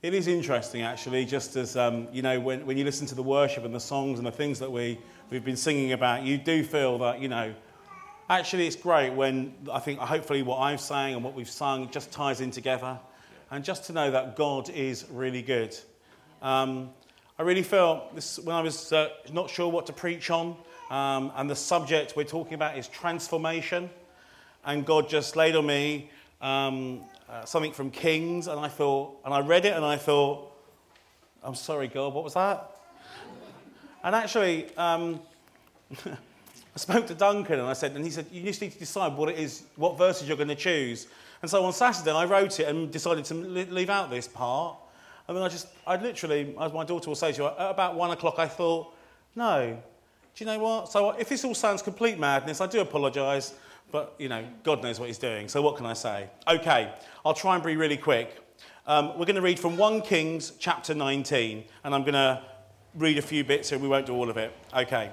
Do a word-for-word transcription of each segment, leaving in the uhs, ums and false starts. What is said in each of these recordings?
It is interesting, actually, just as, um, you know, when, when you listen to the worship and the songs and the things that we, we've been singing about, you do feel that, you know, actually it's great when I think hopefully what I'm saying and what we've sung just ties in together. And just to know that God is really good. Um, I really felt this when I was uh, not sure what to preach on, um, and the subject we're talking about is transformation. And God just laid on me um, uh, something from Kings, and I thought, and I read it, and I thought, I'm sorry, God, what was that? And actually, um, I spoke to Duncan, and I said, and he said, you just need to decide what it is, what verses you're going to choose. And so on Saturday, I wrote it and decided to leave out this part. And then I just, I literally, as my daughter will say to you, at about one o'clock, I thought, no, do you know what? So if this all sounds complete madness, I do apologise. But, you know, God knows what he's doing. So what can I say? Okay, I'll try and be really quick. Um, we're going to read from First Kings chapter nineteen. And I'm going to read a few bits here. We won't do all of it. Okay.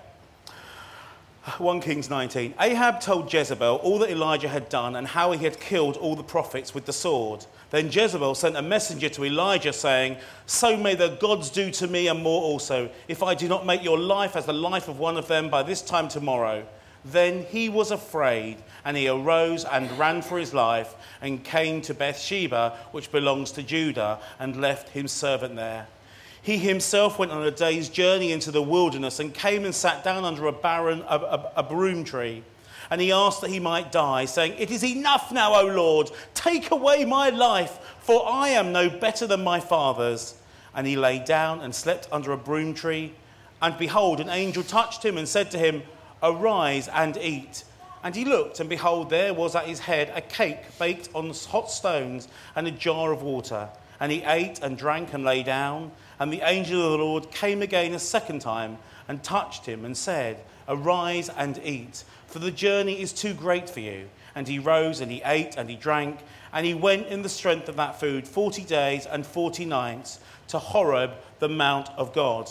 First Kings nineteen. Ahab told Jezebel all that Elijah had done and how he had killed all the prophets with the sword. Then Jezebel sent a messenger to Elijah saying, so may the gods do to me and more also, if I do not make your life as the life of one of them by this time tomorrow. Then he was afraid, and he arose and ran for his life and came to Bathsheba, which belongs to Judah, and left his servant there. He himself went on a day's journey into the wilderness and came and sat down under a barren, a, a, a broom tree. And he asked that he might die, saying, it is enough now, O Lord, take away my life, for I am no better than my fathers. And he lay down and slept under a broom tree. And behold, an angel touched him and said to him, arise and eat. And he looked, and behold, there was at his head a cake baked on hot stones and a jar of water. And he ate and drank and lay down. And the angel of the Lord came again a second time and touched him and said, arise and eat, for the journey is too great for you. And he rose and he ate and he drank, and he went in the strength of that food forty days and forty nights to Horeb, the mount of God.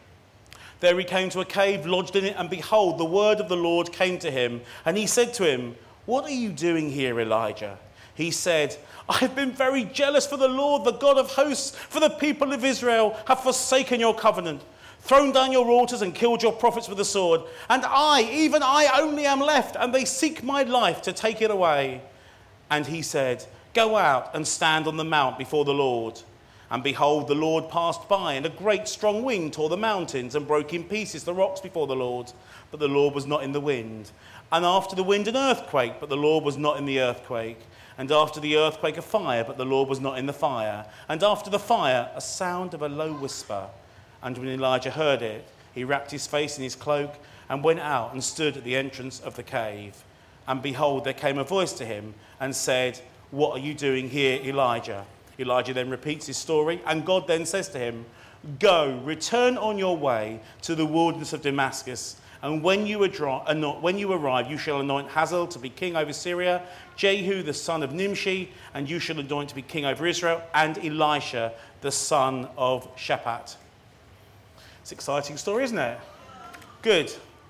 There he came to a cave, lodged in it, and behold, the word of the Lord came to him. And he said to him, what are you doing here, Elijah? He said, I have been very jealous for the Lord, the God of hosts, for the people of Israel have forsaken your covenant, thrown down your altars and killed your prophets with the sword. And I, even I only am left, and they seek my life to take it away. And he said, go out and stand on the mount before the Lord. And behold, the Lord passed by, and a great strong wind tore the mountains and broke in pieces the rocks before the Lord. But the Lord was not in the wind. And after the wind, an earthquake, but the Lord was not in the earthquake. And after the earthquake, a fire, but the Lord was not in the fire. And after the fire, a sound of a low whisper. And when Elijah heard it, he wrapped his face in his cloak and went out and stood at the entrance of the cave. And behold, there came a voice to him and said, what are you doing here, Elijah? Elijah then repeats his story, and God then says to him, go, return on your way to the wilderness of Damascus, and when you, adro- when you arrive, you shall anoint Hazael to be king over Syria, Jehu the son of Nimshi, and you shall anoint to be king over Israel, and Elisha the son of Shaphat. It's an exciting story, isn't it? Good.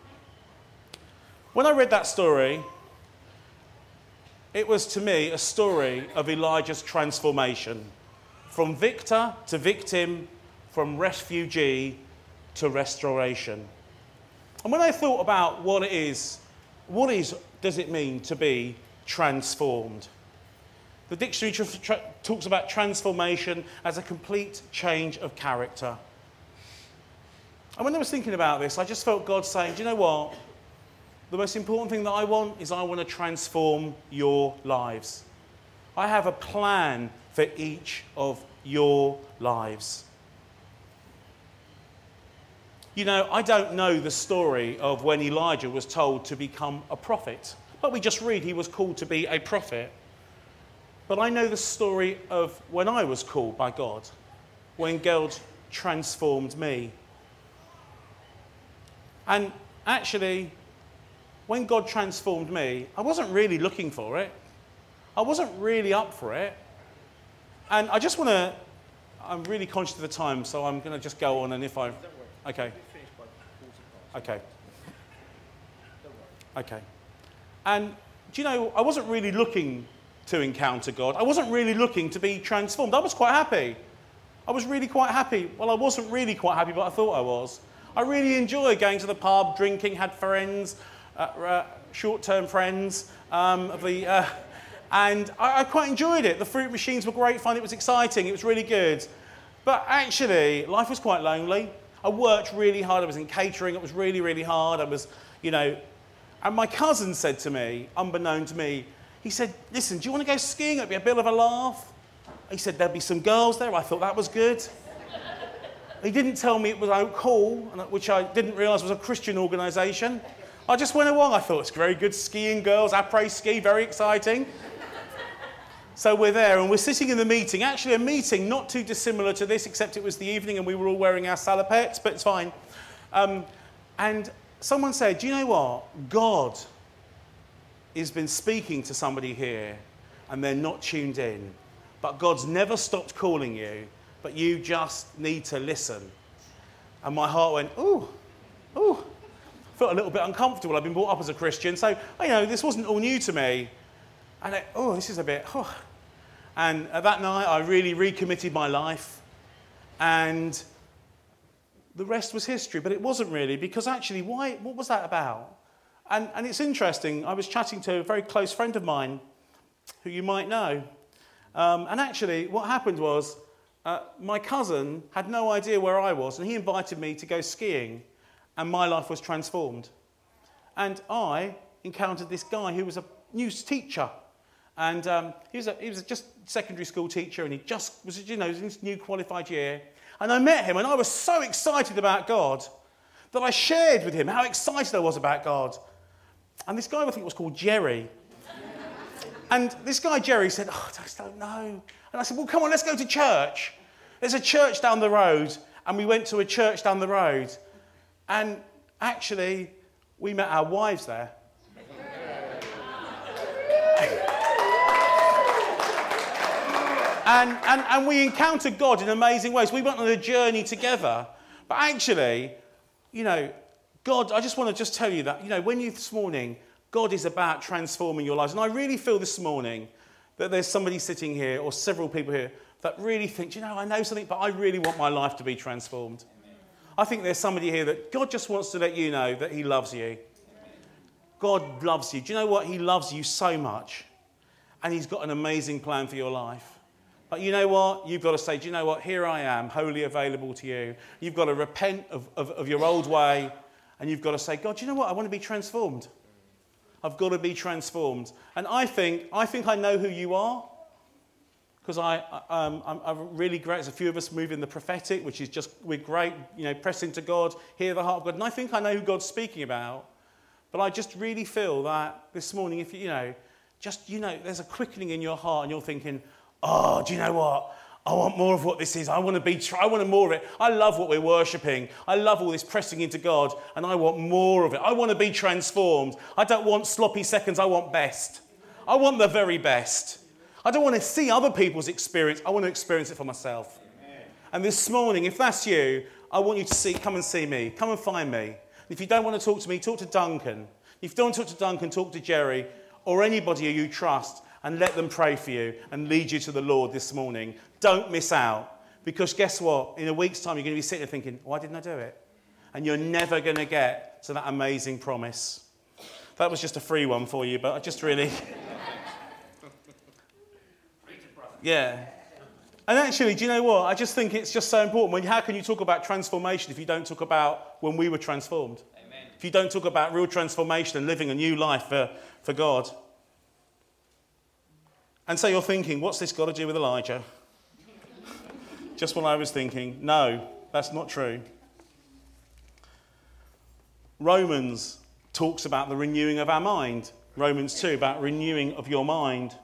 When I read that story, it was to me a story of Elijah's transformation, from victor to victim, from refugee to restoration. And when I thought about what it is, what is, does it mean to be transformed? The dictionary tra- tra- talks about transformation as a complete change of character. And when I was thinking about this, I just felt God saying, do you know what? The most important thing that I want is I want to transform your lives. I have a plan for each of your lives. You know, I don't know the story of when Elijah was told to become a prophet, but we just read he was called to be a prophet. But I know the story of when I was called by God, when God transformed me. And actually, when God transformed me, I wasn't really looking for it. I wasn't really up for it. And I just want to, I'm really conscious of the time, so I'm going to just go on, and if I, okay. Okay. Okay. And do you know, I wasn't really looking to encounter God. I wasn't really looking to be transformed. I was quite happy. I was really quite happy. Well, I wasn't really quite happy, but I thought I was. I really enjoyed going to the pub, drinking, had friends, uh, uh, short-term friends, um, of the, uh, and I, I quite enjoyed it. The fruit machines were great fun. It was exciting. It was really good. But actually, life was quite lonely. I worked really hard. I was in catering. It was really, really hard. I was, you know, and my cousin said to me, unbeknown to me, he said, listen, do you want to go skiing? It'd be a bit of a laugh. He said there'd be some girls there. I thought that was good. He didn't tell me it was Oak Hall, which I didn't realise was a Christian organisation. I just went along. I thought it's very good skiing, girls, après ski, very exciting. So we're there and we're sitting in the meeting. Actually, a meeting not too dissimilar to this, except it was the evening and we were all wearing our salopettes, but it's fine. Um, and someone said, do you know what? God has been speaking to somebody here and they're not tuned in. But God's never stopped calling you, but you just need to listen. And my heart went, ooh, ooh. Felt a little bit uncomfortable. I've been brought up as a Christian, so, you know, this wasn't all new to me. And I, oh, this is a bit, oh. And uh, that night, I really recommitted my life. And the rest was history, but it wasn't really, because actually, why? What was that about? And, and it's interesting. I was chatting to a very close friend of mine, who you might know. Um, and actually, what happened was, uh, my cousin had no idea where I was, and he invited me to go skiing, and my life was transformed. And I encountered this guy who was a new teacher, and um, he was a, he was a just secondary school teacher, and he just was, you know, in his new qualified year. And I met him, and I was so excited about God that I shared with him how excited I was about God. And this guy, I think, was called Jerry. And this guy, Jerry, said, oh, I just don't know. And I said, well, come on, let's go to church. There's a church down the road. And we went to a church down the road. And actually, we met our wives there. and, and, and we encountered God in amazing ways. We went on a journey together. But actually, you know, God, I just want to just tell you that, you know, when you this morning... God is about transforming your lives. And I really feel this morning that there's somebody sitting here, or several people here, that really think, you know, I know something, but I really want my life to be transformed. Amen. I think there's somebody here that God just wants to let you know that he loves you. Amen. God loves you. Do you know what? He loves you so much. And he's got an amazing plan for your life. But you know what? You've got to say, do you know what? Here I am, wholly available to you. You've got to repent of, of, of your old way. And you've got to say, God, do you know what? I want to be transformed. I've got to be transformed. And I think I think I know who you are, because I, um, I'm, I'm really great. There's a few of us move in the prophetic, which is just, we're great, you know, press into God, hear the heart of God. And I think I know who God's speaking about. But I just really feel that this morning, if you, you know, just, you know, there's a quickening in your heart and you're thinking, oh, do you know what? I want more of what this is. I want to be, I want more of it. I love what we're worshipping. I love all this pressing into God, and I want more of it. I want to be transformed. I don't want sloppy seconds. I want best. I want the very best. I don't want to see other people's experience. I want to experience it for myself. Amen. And this morning, if that's you, I want you to see, come and see me. Come and find me. If you don't want to talk to me, talk to Duncan. If you don't want to talk to Duncan, talk to Jerry or anybody you trust, and let them pray for you and lead you to the Lord this morning. Don't miss out, because guess what? In a week's time, you're going to be sitting there thinking, why didn't I do it? And you're never going to get to that amazing promise. That was just a free one for you, but I just really... yeah. And actually, do you know what? I just think it's just so important. When, how can you talk about transformation if you don't talk about when we were transformed? Amen. If you don't talk about real transformation and living a new life for, for God. And so you're thinking, what's this got to do with Elijah? Just what I was thinking. No, that's not true. Romans talks about the renewing of our mind. Romans two, about renewing of your mind.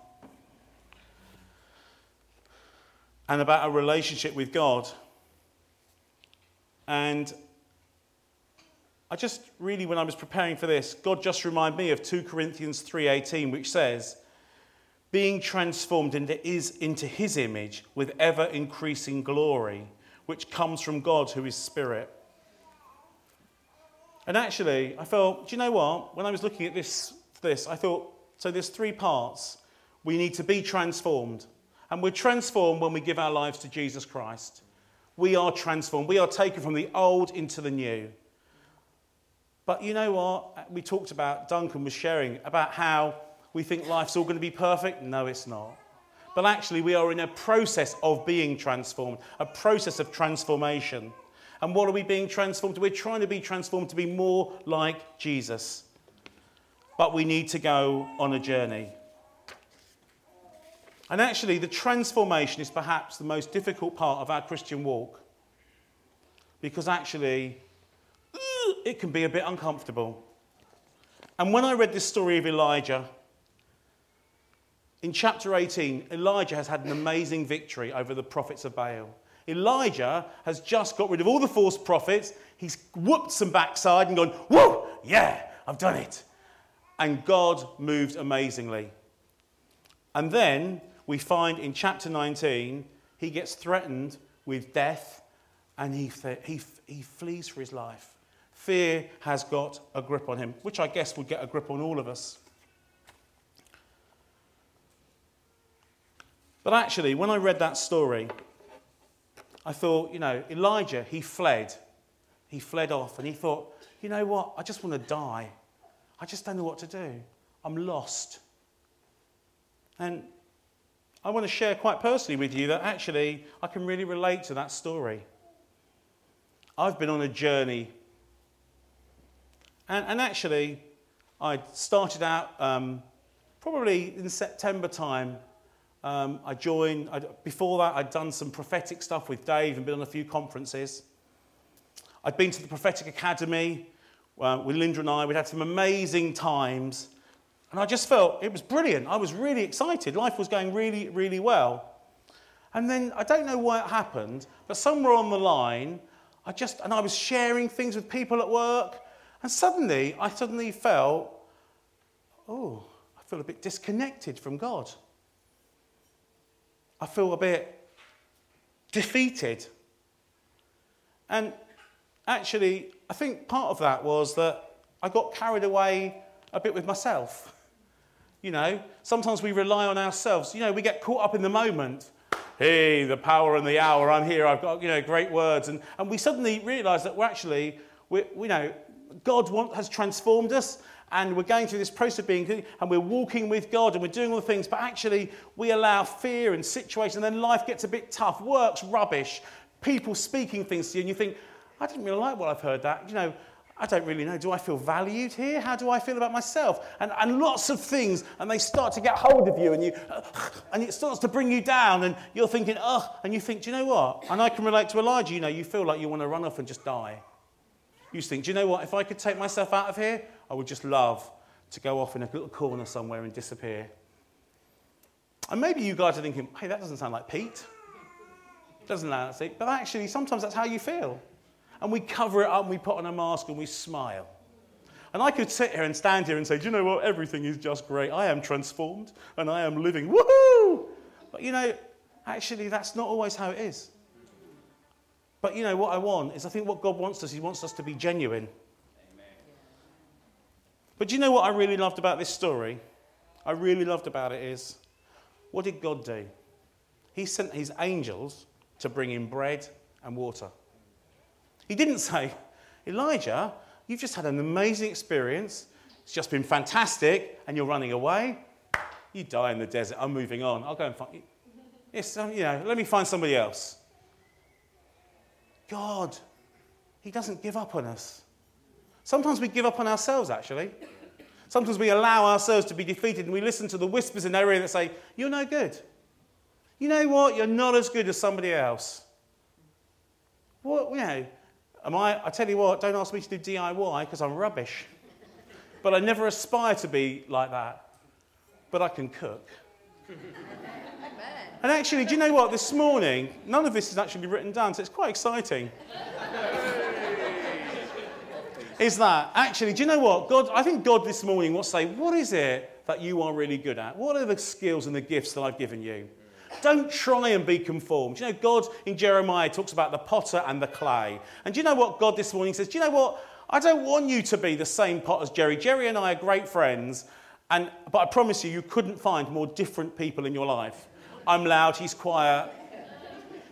And about a relationship with God. And I just really, when I was preparing for this, God just reminded me of two Corinthians three eighteen, which says, being transformed into his, into his image with ever-increasing glory, which comes from God, who is Spirit. And actually, I felt, do you know what? When I was looking at this, this, I thought, so there's three parts. We need to be transformed. And we're transformed when we give our lives to Jesus Christ. we are transformed. We are taken from the old into the new. But you know what? We talked about, Duncan was sharing about how we think life's all going to be perfect. No, it's not. But actually, we are in a process of being transformed, a process of transformation. And what are we being transformed to? We're trying to be transformed to be more like Jesus. But we need to go on a journey. And actually, the transformation is perhaps the most difficult part of our Christian walk. Because actually, it can be a bit uncomfortable. And when I read this story of Elijah, in chapter eighteen, Elijah has had an amazing victory over the prophets of Baal. Elijah has just got rid of all the false prophets. He's whooped some backside and gone, whoa, yeah, I've done it. And God moved amazingly. And then we find in chapter nineteen, he gets threatened with death and he, he, he flees for his life. Fear has got a grip on him, which I guess would get a grip on all of us. But actually, when I read that story, I thought, you know, Elijah, he fled. He fled off and he thought, you know what, I just want to die. I just don't know what to do. I'm lost. And I want to share quite personally with you that actually I can really relate to that story. I've been on a journey. And, and actually, I started out um, probably in September time. Um, I joined, I, before that I'd done some prophetic stuff with Dave and been on a few conferences. I'd been to the Prophetic Academy uh, with Linda and I. We'd had some amazing times. And I just felt it was brilliant. I was really excited. Life was going really, really well. And then, I don't know why it happened, but somewhere on the line, I just, and I was sharing things with people at work, and suddenly, I suddenly felt, oh, I feel a bit disconnected from God. I feel a bit defeated. And actually, I think part of that was that I got carried away a bit with myself. You know, sometimes we rely on ourselves. You know, we get caught up in the moment. Hey, the power and the hour, I'm here, I've got, you know, great words. And, and we suddenly realise that we're actually, we you know, God want, has transformed us. And we're going through this process of being, and we're walking with God, and we're doing all the things, but actually we allow fear and situations, and then life gets a bit tough, work's rubbish, people speaking things to you, and you think, I didn't really like what I've heard that, you know, I don't really know, do I feel valued here? How do I feel about myself? And, and lots of things, and they start to get hold of you, and you, and it starts to bring you down, and you're thinking, oh, and you think, do you know what? And I can relate to Elijah, you know, you feel like you want to run off and just die. You think, do you know what? If I could take myself out of here, I would just love to go off in a little corner somewhere and disappear. And maybe you guys are thinking, hey, that doesn't sound like Pete. Doesn't sound like Pete. But actually, sometimes that's how you feel. And we cover it up and we put on a mask and we smile. And I could sit here and stand here and say, do you know what? Everything is just great. I am transformed and I am living. Woohoo! But you know, actually, that's not always how it is. But you know, what I want is, I think what God wants us, he wants us to be genuine. Amen. But do you know what I really loved about this story? I really loved about it is, what did God do? He sent his angels to bring him bread and water. He didn't say, Elijah, you've just had an amazing experience. It's just been fantastic, and you're running away. You die in the desert. I'm moving on. I'll go and find you. Yes, um, you know, let me find somebody else. God, he doesn't give up on us. Sometimes we give up on ourselves, actually. Sometimes we allow ourselves to be defeated and we listen to the whispers in our ear that say, you're no good. You know what? You're not as good as somebody else. What, you know, am I, I tell you what, don't ask me to do D I Y because I'm rubbish. But I never aspire to be like that. But I can cook. And actually, do you know what? This morning, none of this is actually written down, so it's quite exciting. Is that, actually, do you know what? God, I think God this morning wants to say, what is it that you are really good at? What are the skills and the gifts that I've given you? Don't try and be conformed. Do you know, God in Jeremiah talks about the potter and the clay. And do you know what God this morning says? Do you know what? I don't want you to be the same pot as Jerry. Jerry and I are great friends, and but I promise you, you couldn't find more different people in your life. I'm loud, he's quiet.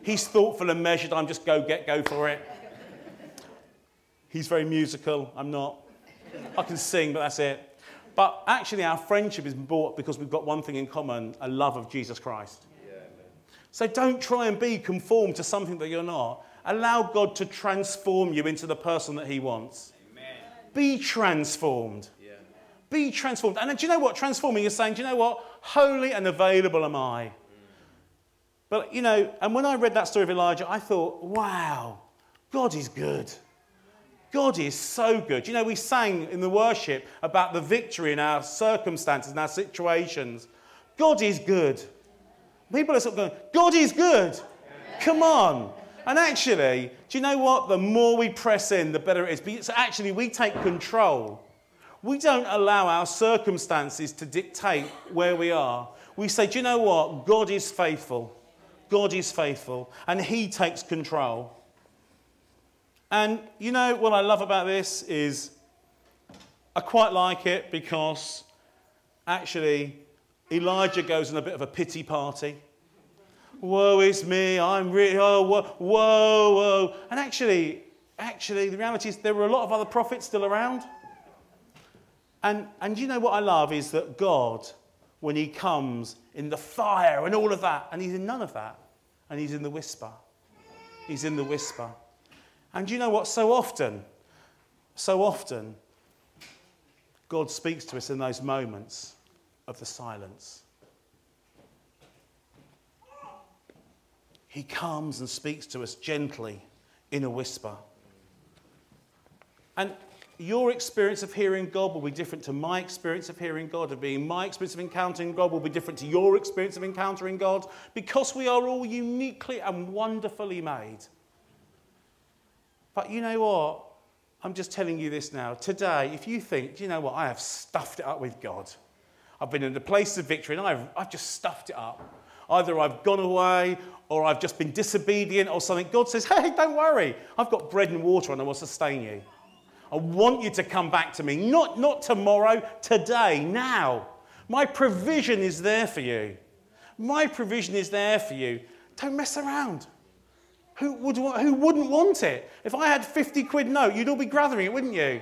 He's thoughtful and measured. I'm just go, get, go for it. He's very musical. I'm not. I can sing, but that's it. But actually, our friendship is bought because we've got one thing in common, a love of Jesus Christ. Yeah, so don't try and be conformed to something that you're not. Allow God to transform you into the person that he wants. Amen. Be transformed. Yeah. Be transformed. And do you know what? Transforming is saying, do you know what? Holy and available am I. Mm. But, you know, and when I read that story of Elijah, I thought, wow, God is good. God is so good. You know, we sang in the worship about the victory in our circumstances and our situations. God is good. People are sort of going, God is good. Come on. And actually, do you know what? The more we press in, the better it is. So actually, we take control. We don't allow our circumstances to dictate where we are. We say, do you know what? God is faithful. God is faithful. And he takes control. And you know what I love about this is I quite like it because actually Elijah goes on a bit of a pity party. Woe is me, I'm really, oh, whoa, whoa, whoa. And actually, actually the reality is there were a lot of other prophets still around. And, and you know what I love is that God, when he comes in the fire and all of that, and he's in none of that, and he's in the whisper. He's in the whisper. And you know what? So often, so often, God speaks to us in those moments of the silence. He comes and speaks to us gently in a whisper. And your experience of hearing God will be different to my experience of hearing God, of being my experience of encountering God will be different to your experience of encountering God, because we are all uniquely and wonderfully made. But you know what? I'm just telling you this now. Today, if you think, do you know what? I have stuffed it up with God. I've been in the place of victory and I've, I've just stuffed it up. Either I've gone away or I've just been disobedient or something. God says, hey, don't worry. I've got bread and water and I will sustain you. I want you to come back to me. Not, not tomorrow, today, now. My provision is there for you. My provision is there for you. Don't mess around. Who, would, who wouldn't want it? If I had fifty quid note, you'd all be gathering it, wouldn't you?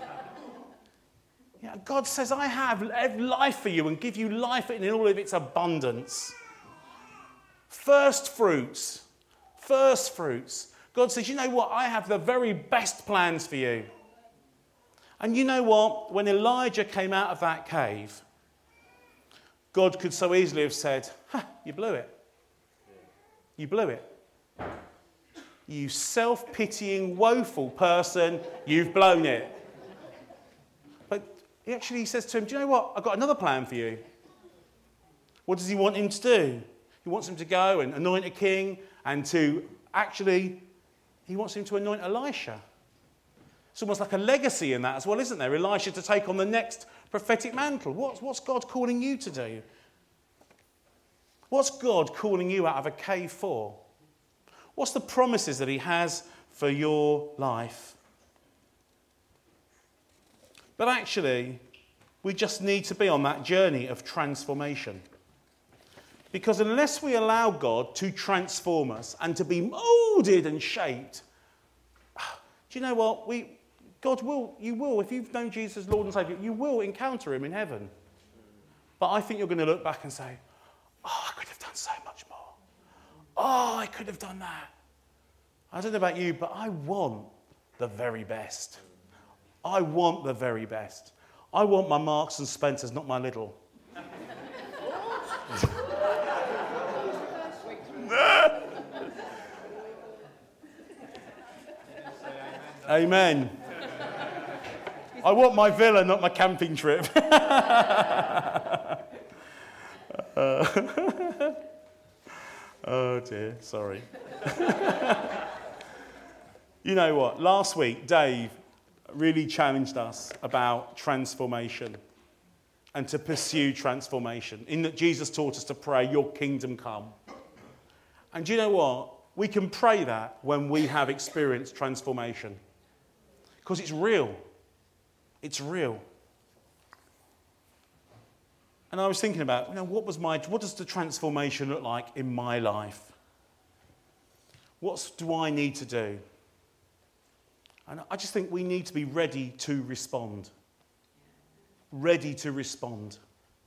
Yeah, God says, I have life for you and give you life in all of its abundance. First fruits. First fruits. God says, you know what? I have the very best plans for you. And you know what? When Elijah came out of that cave, God could so easily have said, ha, you blew it. You blew it. You self-pitying, woeful person, you've blown it. But he actually says to him, do you know what? I've got another plan for you. What does he want him to do? He wants him to go and anoint a king and to actually, he wants him to anoint Elisha. It's almost like a legacy in that as well, isn't there? Elisha to take on the next prophetic mantle. What's, what's God calling you to do? What's God calling you out of a cave for? What's the promises that he has for your life? But actually, we just need to be on that journey of transformation. Because unless we allow God to transform us and to be moulded and shaped, do you know what? We, God will, you will, if you've known Jesus as Lord and Saviour, you will encounter him in heaven. But I think you're going to look back and say, oh, I could have done so much more. Oh, I could have done that. I don't know about you, but I want the very best. I want the very best. I want my Marks and Spencers, not my Lidl. Amen. I want my villa, not my camping trip. uh, oh dear, sorry. You know what? Last week, Dave really challenged us about transformation and to pursue transformation. In that Jesus taught us to pray, your kingdom come. And do you know what? We can pray that when we have experienced transformation. Because it's real. It's real. And I was thinking about, you know, what was my, what does the transformation look like in my life? What do I need to do? And I just think we need to be ready to respond. Ready to respond.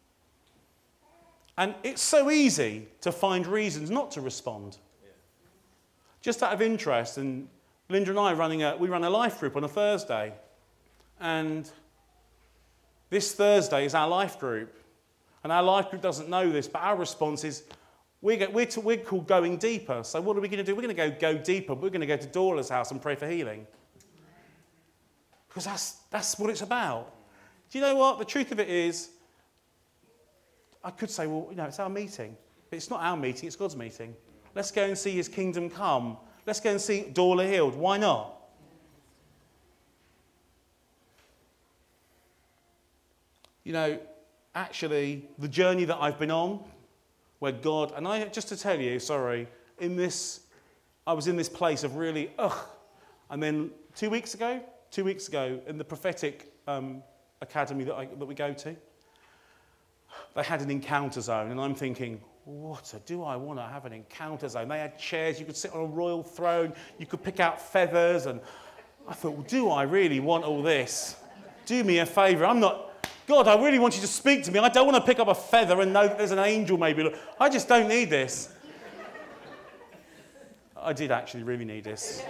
And it's so easy to find reasons not to respond. Yeah. Just out of interest, and Linda and I are running a, we run a life group on a Thursday. And this Thursday is our life group. And our life group doesn't know this, but our response is, we're, get, we're, to, we're called going deeper. So what are we going to do? We're going to go go deeper. We're going to go to Dorla's house and pray for healing. Because that's, that's what it's about. Do you know what? The truth of it is, I could say, well, you know, it's our meeting. But it's not our meeting, it's God's meeting. Let's go and see his kingdom come. Let's go and see Dorla healed. Why not? You know, actually, the journey that I've been on, where God, and I just to tell you, sorry, in this, I was in this place of really, ugh. And then two weeks ago, two weeks ago, in the prophetic um, academy that, I, that we go to, they had an encounter zone, and I'm thinking, what do I want to have an encounter zone? They had chairs, you could sit on a royal throne, you could pick out feathers, and I thought, well, do I really want all this? Do me a favour, I'm not, God, I really want you to speak to me. I don't want to pick up a feather and know that there's an angel maybe. I just don't need this. I did actually really need this.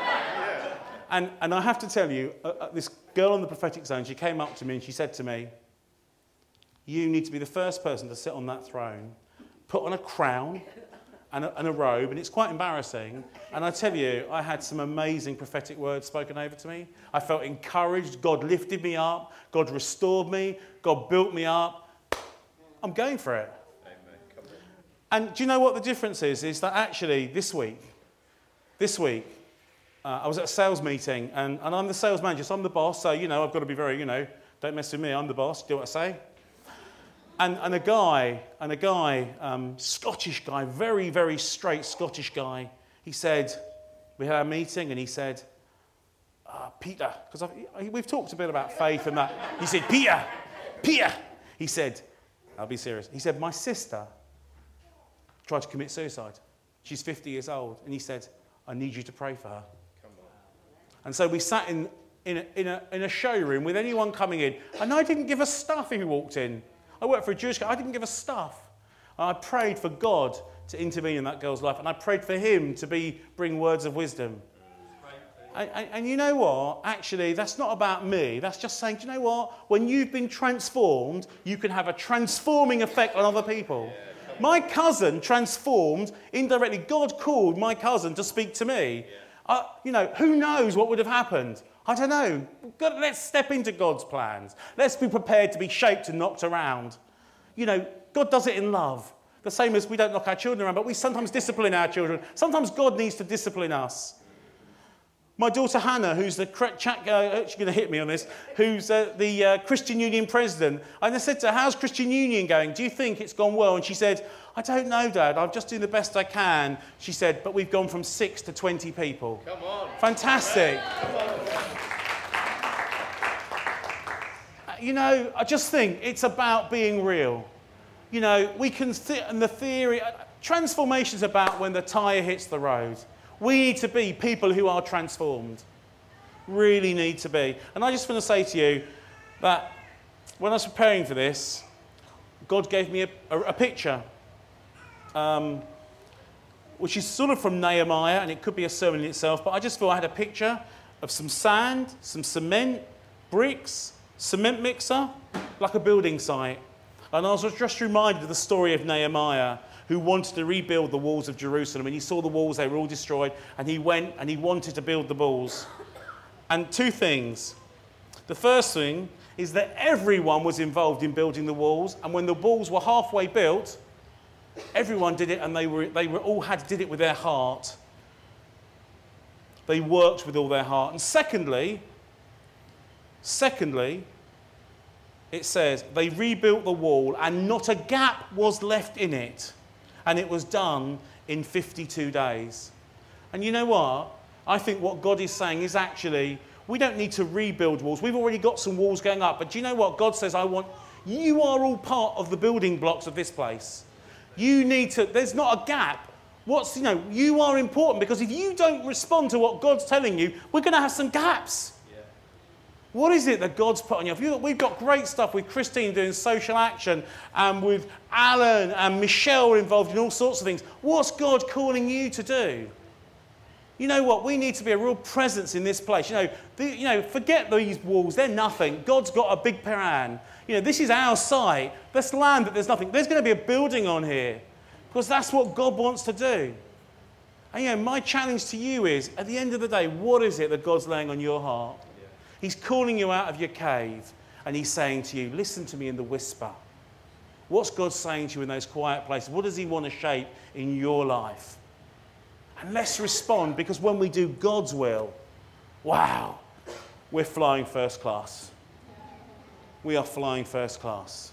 And, and I have to tell you, uh, uh, this girl on the prophetic zone, she came up to me and she said to me, you need to be the first person to sit on that throne, put on a crown and a, and a robe, and it's quite embarrassing. And I tell you, I had some amazing prophetic words spoken over to me. I felt encouraged. God lifted me up. God restored me. God built me up. I'm going for it. Amen. Come on. And do you know what the difference is? Is that actually this week, this week, Uh, I was at a sales meeting, and, and I'm the sales manager, so I'm the boss, so, you know, I've got to be very, you know, don't mess with me, I'm the boss, do what I say. And, and a guy, and a guy, um, Scottish guy, very, very straight Scottish guy, he said, we had a meeting, and he said, uh, Peter, because we've talked a bit about faith and that. He said, Peter, Peter, he said, I'll be serious, he said, my sister tried to commit suicide. She's fifty years old, and he said, I need you to pray for her. And so we sat in, in, a, in, a, in a showroom with anyone coming in, and I didn't give a stuff if he walked in. I worked for a Jewish guy, I didn't give a stuff. And I prayed for God to intervene in that girl's life, and I prayed for him to be bring words of wisdom. And, and, and you know what? Actually, that's not about me. That's just saying, do you know what? When you've been transformed, you can have a transforming effect on other people. My cousin transformed indirectly. God called my cousin to speak to me. Uh, you know, who knows what would have happened? I don't know. God, let's step into God's plans. Let's be prepared to be shaped and knocked around. You know, God does it in love. The same as we don't knock our children around, but we sometimes discipline our children. Sometimes God needs to discipline us. My daughter Hannah, who's the, uh, she's going to hit me on this, who's uh, the uh, Christian Union president, and I said to her, how's Christian Union going? Do you think it's gone well? And she said, I don't know, Dad, I'm just doing the best I can. She said, but we've gone from six to twenty people. Come on. Fantastic. Come on. You know, I just think it's about being real. You know, we can, th- and the theory, transformation is about when the tyre hits the road. We need to be people who are transformed. Really need to be. And I just want to say to you that when I was preparing for this, God gave me a, a, a picture, um, which is sort of from Nehemiah, and it could be a sermon in itself, but I just thought I had a picture of some sand, some cement, bricks, cement mixer, like a building site. And I was just reminded of the story of Nehemiah, who wanted to rebuild the walls of Jerusalem. And he saw the walls, they were all destroyed. And he went and he wanted to build the walls. And two things. The first thing is that everyone was involved in building the walls. And when the walls were halfway built, everyone did it, and they were they were all had did it with their heart. They worked with all their heart. And secondly, secondly, it says they rebuilt the wall and not a gap was left in it. And it was done in fifty-two days. And you know what? I think what God is saying is actually, we don't need to rebuild walls. We've already got some walls going up. But do you know what? God says, I want, you are all part of the building blocks of this place. You need to, there's not a gap What's, you know, you are important, because if you don't respond to what God's telling you, we're going to have some gaps. Yeah. What is it that God's put on you? If you we've got great stuff with Christine doing social action, and with Alan and Michelle involved in all sorts of things. What's God calling you to do? You know what? We need to be a real presence in this place. You know, the, you know, forget these walls. They're nothing. God's got a big plan. You know, this is our site. Let's land that there's nothing. There's going to be a building on here, because that's what God wants to do. And, you know, my challenge to you is, at the end of the day, what is it that God's laying on your heart? Yeah. He's calling you out of your cave, and he's saying to you, listen to me in the whisper. What's God saying to you in those quiet places? What does he want to shape in your life? And let's respond, because when we do God's will, wow, we're flying first class. We are flying first class.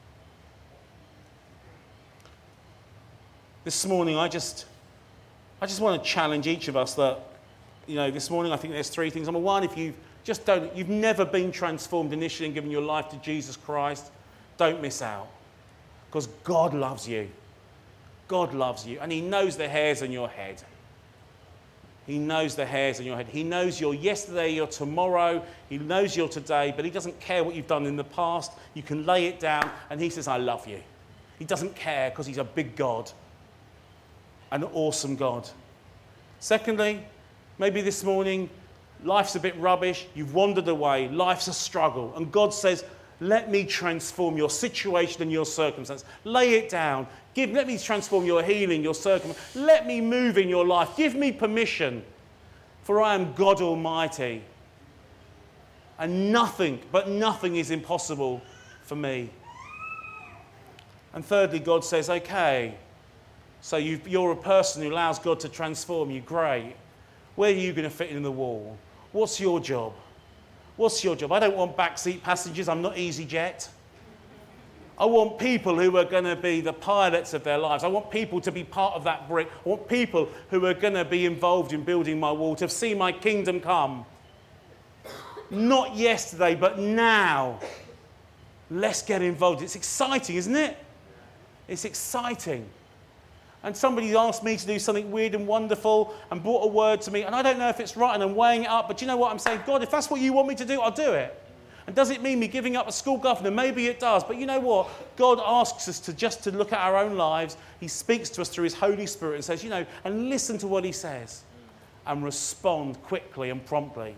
This morning, I just, I just want to challenge each of us that, you know, this morning I think there's three things. Number one, if you just don't, you've never been transformed initially and given your life to Jesus Christ, don't miss out, because God loves you. God loves you, and he knows the hairs on your head. He knows the hairs on your head. He knows your yesterday, your tomorrow. He knows your today, but he doesn't care what you've done in the past. You can lay it down, and he says, I love you. He doesn't care, because he's a big God, an awesome God. Secondly, maybe this morning, life's a bit rubbish. You've wandered away. Life's a struggle. And God says, let me transform your situation and your circumstance. Lay it down. Give, let me transform your healing, your circumstance. Let me move in your life. Give me permission, for I am God Almighty. And nothing, but nothing is impossible for me. And thirdly, God says, okay, so you've, you're a person who allows God to transform you. Great. Where are you going to fit in the wall? What's your job? What's your job? I don't want backseat passengers. I'm not EasyJet. I want people who are going to be the pilots of their lives. I want people to be part of that brick. I want people who are going to be involved in building my wall, to see my kingdom come. Not yesterday, but now. Let's get involved. It's exciting, isn't it? It's exciting. And somebody asked me to do something weird and wonderful and brought a word to me, and I don't know if it's right, and I'm weighing it up, but you know what? I'm saying, God, if that's what you want me to do, I'll do it. And does it mean me giving up a school governor? Maybe it does. But you know what? God asks us to just to look at our own lives. He speaks to us through his Holy Spirit and says, you know, and listen to what he says and respond quickly and promptly.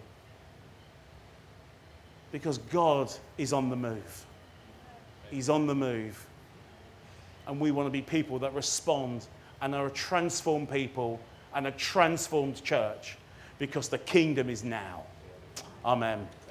Because God is on the move. He's on the move. And we want to be people that respond and are a transformed people and a transformed church, because the kingdom is now. Amen.